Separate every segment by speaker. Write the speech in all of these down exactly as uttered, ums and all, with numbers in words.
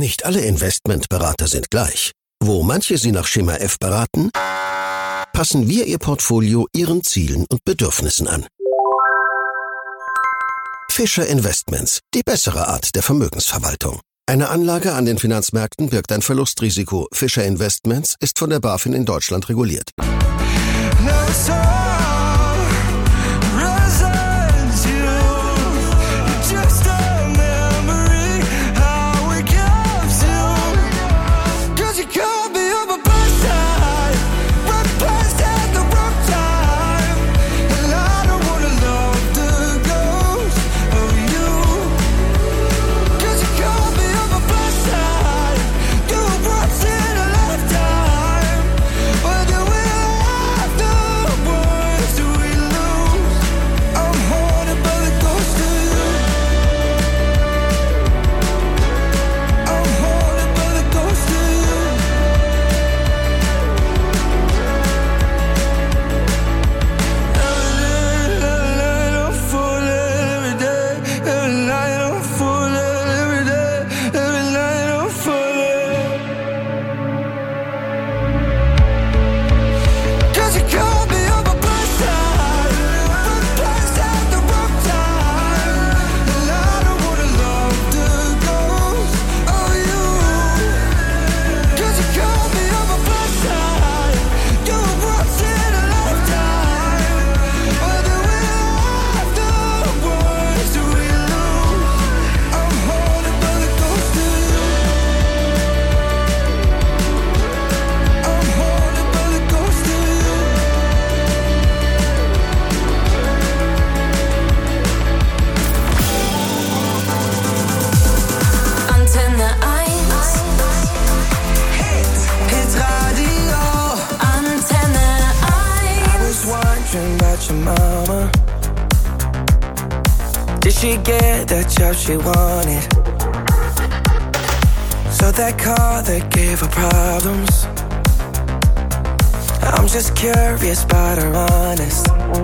Speaker 1: Nicht alle Investmentberater sind gleich. Wo manche Sie nach Schema F beraten, passen wir Ihr Portfolio Ihren Zielen und Bedürfnissen an. Fischer Investments, die bessere Art der Vermögensverwaltung. Eine Anlage an den Finanzmärkten birgt ein Verlustrisiko. Fischer Investments ist von der BaFin in Deutschland reguliert.
Speaker 2: She get the job she wanted, so that car that gave her problems. I'm just curious about her honest.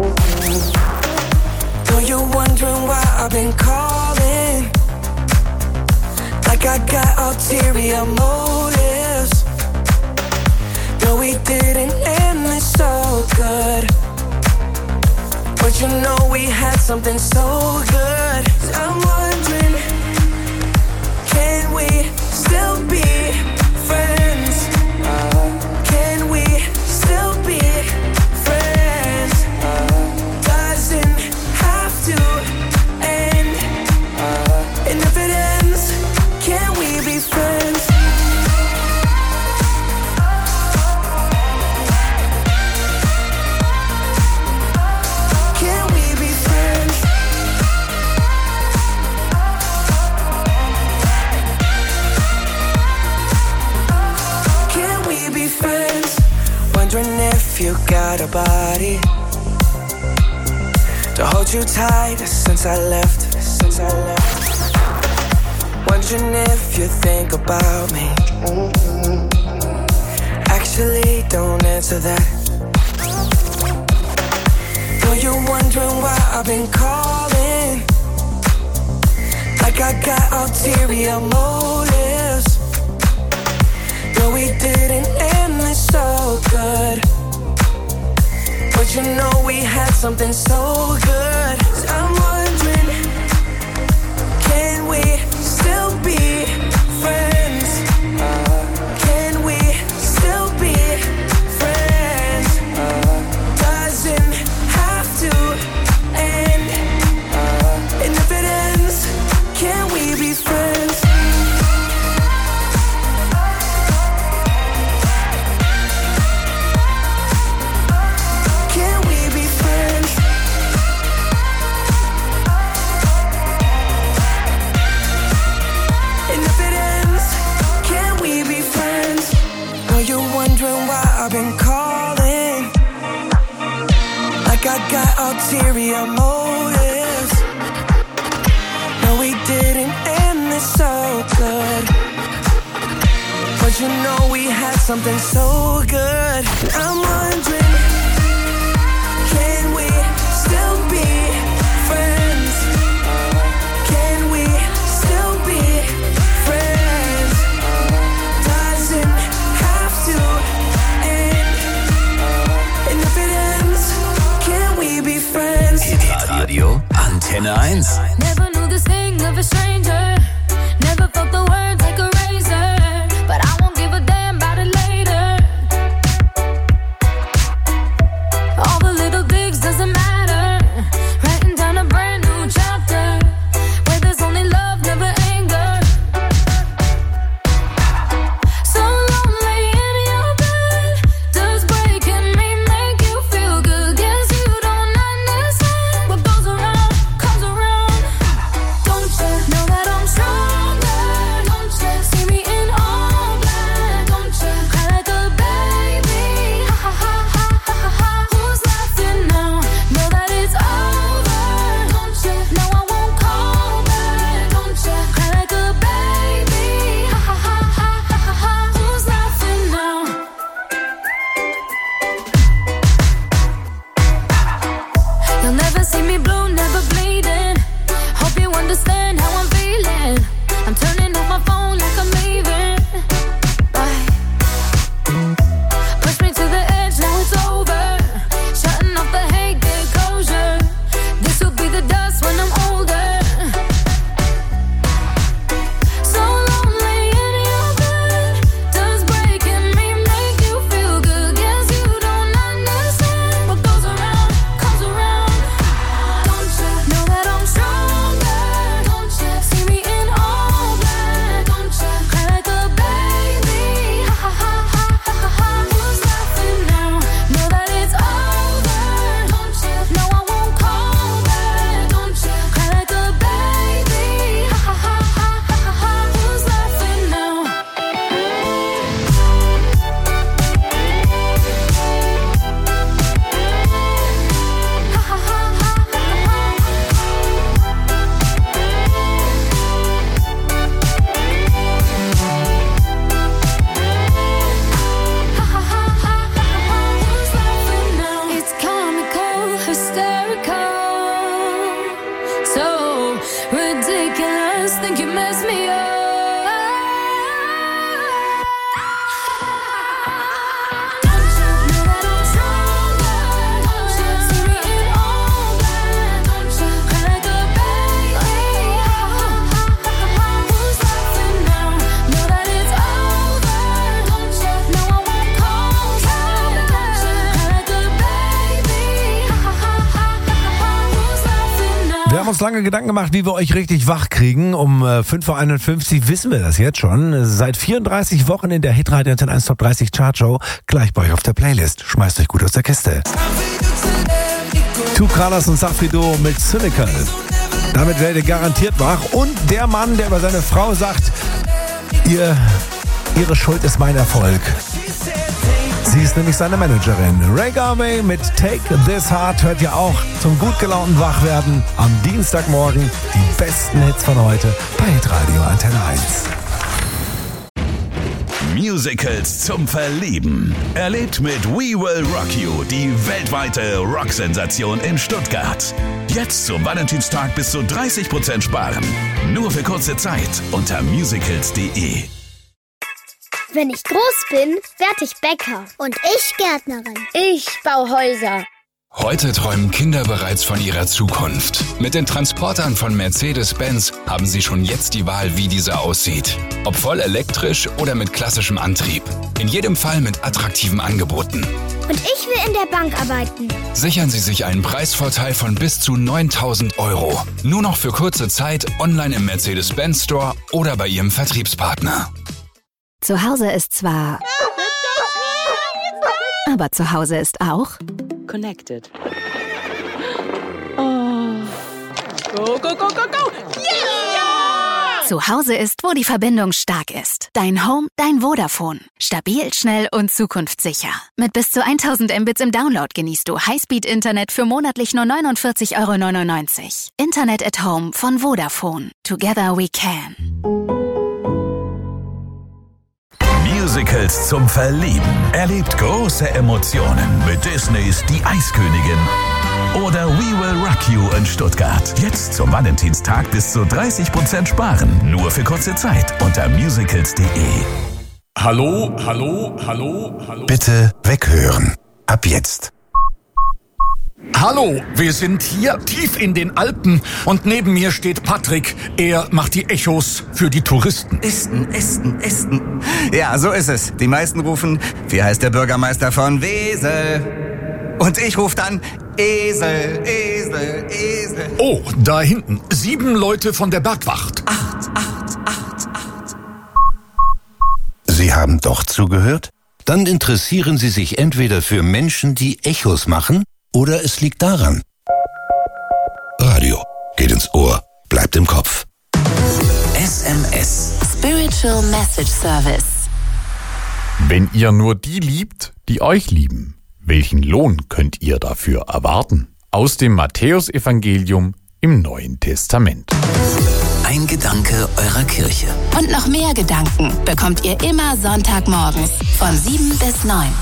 Speaker 2: Though you're wondering why I've been calling, like I got ulterior motives. Though we didn't end this so good, but you know we had something so good. I'm wondering, can we still be friends? Can we still be friends? Doesn't have to end. And if it ends, can we be friends? If you got a body to hold you tight since I left, since I left. Wondering if you think about me. Actually, don't answer that. Though you're wondering why I've been calling, like I got ulterior motives. Though we didn't end this so good, but you know we had something so good. I'm wondering, can we still be friends? Can we still be friends? Doesn't have to end. And if it ends, can we be friends? I've been calling, like I got ulterior motives. No, we didn't end this so good, but you know we had something so good. I'm wondering, can we still be friends? Can we still be friends?
Speaker 3: Antenne eins.
Speaker 4: Never knew this thing of a stranger. Never felt the words like a razor. But I won't give a damn about it later. All the little things doesn't matter. Writing down a brand new chapter where there's only love, never anger. So lonely in your bed. Does breaking me make you feel good? Guess you don't understand what goes around, comes around. Don't you know that I'm stronger? Don't you see me in all black? Don't you cry like a baby? Ha ha ha ha ha ha ha. Who's laughing now? Know that it's over. Don't you know I won't call back? Don't you cry like a baby? Ha ha ha ha ha ha ha. Who's laughing now? You'll never see me blue, never bleeding. Hope you understand how I'm feeling. I'm turning off my phone like I'm leaving. Bye. Push me to the edge, now it's over. Shutting off the hate, get closure. This will be the dust when I'm older. So lonely in your bed. Does breaking me make you feel good? Guess you don't understand what goes around, comes around. Don't you know that I'm stronger? Don't you see me in all black? Don't you cry like a baby? Ha ha ha ha ha ha ha. Who's laughing now? Know that it's over. Don't you know I won't call back? Don't you cry like a baby? Ha ha ha ha ha ha ha. Who's laughing now? It's comical, hysterical, so ridiculous. Think you mess me up. Don't you know that I'm stronger? Don't you see me in all black? Don't you cry like a baby? Who's laughing now? Know that it's over. Don't you know I won't call back? Don't you cry like a baby? Who's laughing now?
Speaker 5: Wir haben uns lange Gedanken gemacht, wie wir euch richtig wach kriegen. Um äh, fünf Uhr einundfünfzig wissen wir das jetzt schon. Seit vierunddreißig Wochen in der Hitradio Antenne eins Top dreißig Chartshow. Gleich bei euch auf der Playlist. Schmeißt euch gut aus der Kiste. Two Colors und Safrido mit Cynical. Damit werdet ihr garantiert wach. Und der Mann, der über seine Frau sagt, ihr, ihre Schuld ist mein Erfolg. Sie ist nämlich seine Managerin. Ray Garvey mit Take This Heart hört ihr auch zum gut gelaunten Wachwerden am Dienstagmorgen. Die besten Hits von heute bei Hitradio Antenne eins.
Speaker 3: Musicals zum Verlieben. Erlebt mit We Will Rock You die weltweite Rocksensation in Stuttgart. Jetzt zum Valentinstag bis zu dreißig Prozent sparen. Nur für kurze Zeit unter musicals punkt de.
Speaker 6: Wenn ich groß bin, werde ich Bäcker. Und ich Gärtnerin. Ich baue Häuser.
Speaker 7: Heute träumen Kinder bereits von ihrer Zukunft. Mit den Transportern von Mercedes-Benz haben sie schon jetzt die Wahl, wie dieser aussieht. Ob voll elektrisch oder mit klassischem Antrieb. In jedem Fall mit attraktiven Angeboten.
Speaker 6: Und ich will in der Bank arbeiten.
Speaker 7: Sichern Sie sich einen Preisvorteil von bis zu neuntausend Euro. Nur noch für kurze Zeit online im Mercedes-Benz Store oder bei Ihrem Vertriebspartner.
Speaker 8: Zu Hause ist zwar... Aber zu Hause ist auch...
Speaker 9: Connected. Oh. Go, go, go, go, go! Yeah!
Speaker 8: Zu Hause ist, wo die Verbindung stark ist. Dein Home, dein Vodafone. Stabil, schnell und zukunftssicher. Mit bis zu tausend Mbits im Download genießt du Highspeed-Internet für monatlich nur neunundvierzig Euro neunundneunzig. Internet at Home von Vodafone. Together we can.
Speaker 3: Musicals zum Verlieben. Erlebt große Emotionen mit Disneys Die Eiskönigin oder We Will Rock You in Stuttgart. Jetzt zum Valentinstag bis zu dreißig Prozent sparen. Nur für kurze Zeit unter musicals punkt de.
Speaker 10: Hallo, hallo, hallo, hallo.
Speaker 1: Bitte weghören. Ab jetzt.
Speaker 10: Hallo, wir sind hier tief in den Alpen und neben mir steht Patrick. Er macht die Echos für die Touristen.
Speaker 11: Esten, Esten, Esten. Ja, so ist es. Die meisten rufen, wie heißt der Bürgermeister von Wesel? Und ich rufe dann Esel, Esel, Esel.
Speaker 10: Oh, da hinten. Sieben Leute von der Bergwacht.
Speaker 11: Acht, acht, acht, acht.
Speaker 1: Sie haben doch zugehört? Dann interessieren Sie sich entweder für Menschen, die Echos machen, oder es liegt daran. Radio geht ins Ohr, bleibt im Kopf.
Speaker 12: S M S.
Speaker 8: Spiritual Message Service.
Speaker 13: Wenn ihr nur die liebt, die euch lieben, welchen Lohn könnt ihr dafür erwarten? Aus dem Matthäusevangelium im Neuen Testament.
Speaker 12: Ein Gedanke eurer Kirche.
Speaker 8: Und noch mehr Gedanken bekommt ihr immer Sonntagmorgens von sieben bis neun.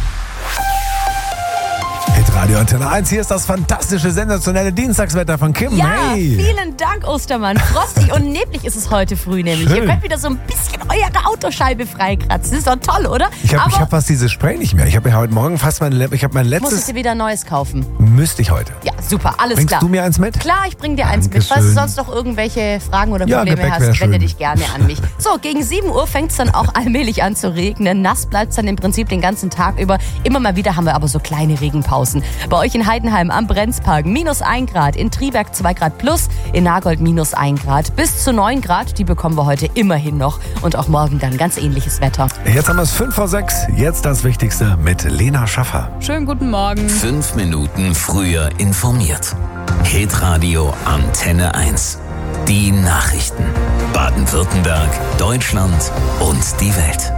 Speaker 5: Radio Antenne eins, hier ist das fantastische, sensationelle Dienstagswetter von Kim.
Speaker 9: Ja,
Speaker 5: hey.
Speaker 9: Vielen Dank, Ostermann. Frostig und neblig ist es heute früh nämlich.
Speaker 5: Schön.
Speaker 9: Ihr könnt wieder so ein bisschen eure Autoscheibe freikratzen. Das ist doch toll, oder?
Speaker 5: Ich habe
Speaker 9: Aber
Speaker 5: hab fast dieses Spray nicht mehr. Ich habe ja heute Morgen fast mein, ich hab mein letztes...
Speaker 9: musstest du wieder ein neues kaufen?
Speaker 5: Müsste ich heute.
Speaker 9: Ja, super, alles
Speaker 5: Bringst
Speaker 9: klar.
Speaker 5: du mir eins mit?
Speaker 9: Klar, ich bring dir eins mit.
Speaker 5: Dankeschön.
Speaker 9: Falls du sonst noch irgendwelche Fragen oder
Speaker 5: Ja,
Speaker 9: Probleme
Speaker 5: Gepäck wär
Speaker 9: hast, wende
Speaker 5: schön.
Speaker 9: dich gerne an mich. So, gegen sieben Uhr fängt es dann auch allmählich an zu regnen. Nass bleibt es dann im Prinzip den ganzen Tag über. Immer mal wieder haben wir aber so kleine Regenpausen. Bei euch in Heidenheim am Brenzpark minus ein Grad, in Triberg zwei Grad plus, in Nagold minus ein Grad. Bis zu neun Grad, die bekommen wir heute immerhin noch. Und auch morgen dann ganz ähnliches Wetter.
Speaker 5: Jetzt haben wir es fünf vor sechs. Jetzt das Wichtigste mit Lena Schaffer.
Speaker 14: Schönen guten Morgen.
Speaker 12: Fünf Minuten früher informiert. Hitradio Antenne eins. Die Nachrichten. Baden-Württemberg, Deutschland und die Welt.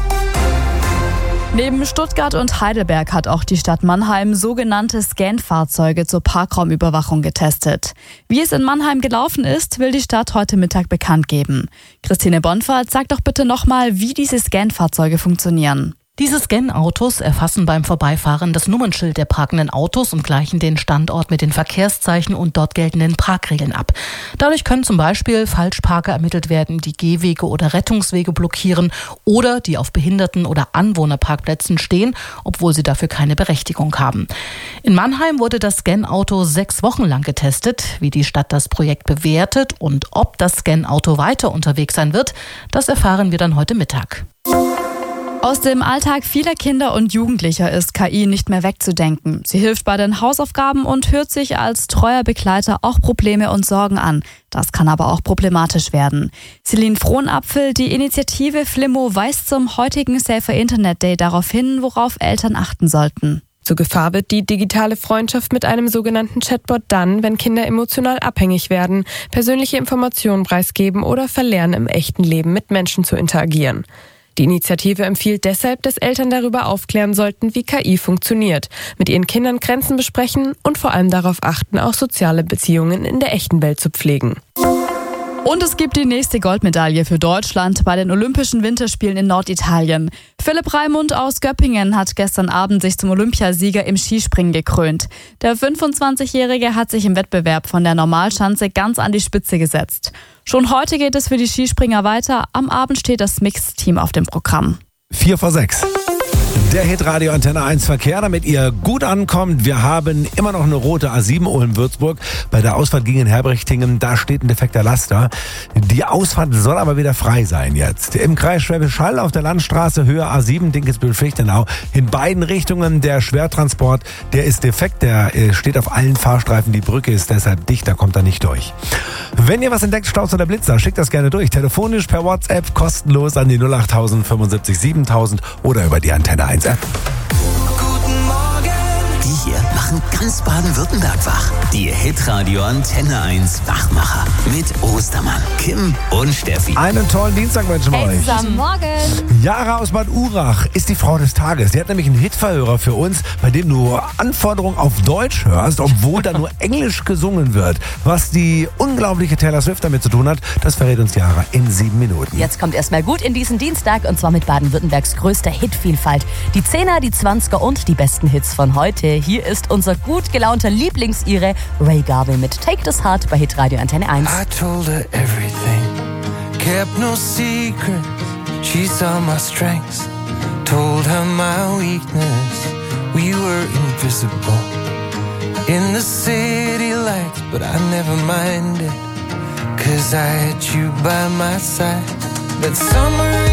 Speaker 14: Neben Stuttgart und Heidelberg hat auch die Stadt Mannheim sogenannte Scan-Fahrzeuge zur Parkraumüberwachung getestet. Wie es in Mannheim gelaufen ist, will die Stadt heute Mittag bekannt geben. Christine Bonfahrt, sag doch bitte nochmal, wie diese Scan-Fahrzeuge funktionieren.
Speaker 15: Diese Scan-Autos erfassen beim Vorbeifahren das Nummernschild der parkenden Autos und gleichen den Standort mit den Verkehrszeichen und dort geltenden Parkregeln ab. Dadurch können zum Beispiel Falschparker ermittelt werden, die Gehwege oder Rettungswege blockieren oder die auf Behinderten- oder Anwohnerparkplätzen stehen, obwohl sie dafür keine Berechtigung haben. In Mannheim wurde das Scan-Auto sechs Wochen lang getestet. Wie die Stadt das Projekt bewertet und ob das Scan-Auto weiter unterwegs sein wird, das erfahren wir dann heute Mittag.
Speaker 14: Aus dem Alltag vieler Kinder und Jugendlicher ist K I nicht mehr wegzudenken. Sie hilft bei den Hausaufgaben und hört sich als treuer Begleiter auch Probleme und Sorgen an. Das kann aber auch problematisch werden. Celine Frohnapfel, die Initiative Flimmo, weist zum heutigen Safer Internet Day darauf hin, worauf Eltern achten sollten.
Speaker 16: Zur Gefahr wird die digitale Freundschaft mit einem sogenannten Chatbot dann, wenn Kinder emotional abhängig werden, persönliche Informationen preisgeben oder verlernen, im echten Leben mit Menschen zu interagieren. Die Initiative empfiehlt deshalb, dass Eltern darüber aufklären sollten, wie K I funktioniert, mit ihren Kindern Grenzen besprechen und vor allem darauf achten, auch soziale Beziehungen in der echten Welt zu pflegen.
Speaker 14: Und es gibt die nächste Goldmedaille für Deutschland bei den Olympischen Winterspielen in Norditalien. Philipp Raimund aus Göppingen hat gestern Abend sich zum Olympiasieger im Skispringen gekrönt. Der fünfundzwanzigjährige hat sich im Wettbewerb von der Normalschanze ganz an die Spitze gesetzt. Schon heute geht es für die Skispringer weiter. Am Abend steht das Mixed-Team auf dem Programm.
Speaker 5: Vier vor sechs. Der Hitradio Antenne eins Verkehr, damit ihr gut ankommt. Wir haben immer noch eine rote A sieben Ulm-Würzburg. Bei der Ausfahrt gegen Herbrechtingen, da steht ein defekter Laster. Die Ausfahrt soll aber wieder frei sein jetzt. Im Kreis Schwäbisch Hall auf der Landstraße Höhe A sieben, Dinkelsbüttel-Fichtenau. In beiden Richtungen der Schwertransport, der ist defekt. Der steht auf allen Fahrstreifen. Die Brücke ist deshalb dicht, da kommt er nicht durch. Wenn ihr was entdeckt, Staus oder Blitzer, schickt das gerne durch. Telefonisch per WhatsApp, kostenlos an die null acht tausend fünfundsiebzig siebentausend oder über die Antenne eins App.
Speaker 12: Die hier machen ganz Baden-Württemberg wach. Die Hitradio Antenne eins Wachmacher mit Ostermann, Kim und Steffi.
Speaker 5: Einen tollen Dienstag wünschen wir
Speaker 9: Hey
Speaker 5: euch.
Speaker 9: zusammen. Morgen.
Speaker 5: Jara aus Bad Urach ist die Frau des Tages. Die hat nämlich einen Hitverhörer für uns, bei dem du Anforderungen auf Deutsch hörst, obwohl da nur Englisch gesungen wird. Was die unglaubliche Taylor Swift damit zu tun hat, das verrät uns Jara in sieben Minuten.
Speaker 9: Jetzt kommt erstmal gut in diesen Dienstag und zwar mit Baden-Württembergs größter Hitvielfalt. Die Zehner, die Zwanziger und die besten Hits von heute. Hier ist unser gut gelaunter Lieblingsire Ray Garvey mit Take This Heart bei Hitradio Antenne eins.
Speaker 2: I told her everything, kept no secret. She saw my strengths, told her my weakness. We were invisible, in the city lights, but I never minded, 'cause I had you by my side. That summer